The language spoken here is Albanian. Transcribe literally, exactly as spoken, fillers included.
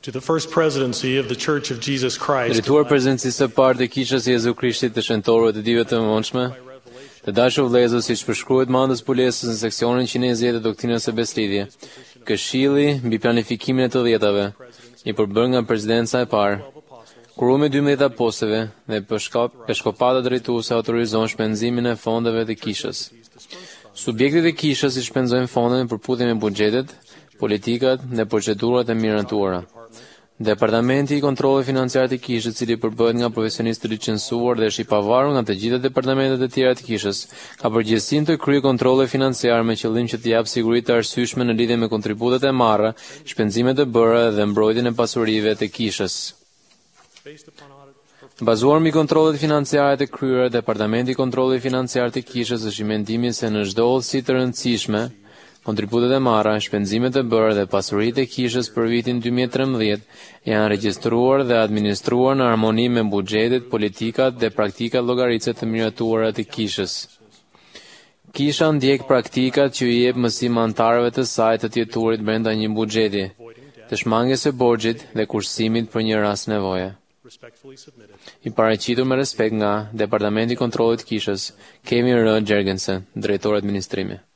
To the first presidency of the Church of Jesus Christ, Drejtuar prezencisë së parë të Kishës së Jezu Krishtit të shentorëve të dive të mëvonshme, të dashur vëllezër, siç përshkruhet mandës pulesës në seksionin njëzet e zjetë të doktrinës së beslidhje, Këshilli mbi planifikimin e të dhjetave, i përbërë nga presidenca e parë, kurumi dymbëdhjetë apostujve dhe peshkopata drejtuese autorizon shpenzimin e fondeve të Kishës. Subjektet e Kishës i shpenzojnë fondeve në përputhje me buxhetet, politikat dhe procedurat e miratuara. Departamenti i kontrollit financiar të Kishës, i cili përbëhet nga profesionistë të licencuar dhe është i pavarur nga të gjitha departamentet e tjera të Kishës, ka përgjegjësinë të kryejë kontrolle financiare me qëllim që të japë siguri të arsyeshme në lidhje me kontributet e marra, shpenzimet e bëra dhe mbrojtjen e pasurive të Kishës. Bazuar mbi kontrollet financiare të kryera, Departamenti i Kontrollit Financiar të Kishës është i mendimit se në çdo hollësi të rëndësishme, kontributet e marra, shpenzimet e bëra dhe pasuritë e Kishës për vitin dy mijë e trembëdhjetë janë regjistruar dhe administruar në harmoni me buxhetet, politikat dhe praktikat llogaritëse të miratuara të Kishës. Kisha ndjek praktikat që i jep mësim anëtarëve të saj të tjeturit brenda një buxheti, të shmanges së borxhit dhe kushtimit për një rast nevoje. I paraqitur me respekt nga Departamenti i Kontrollit të Kishës, Kemi R. Gjergensen, drejtor administrimi.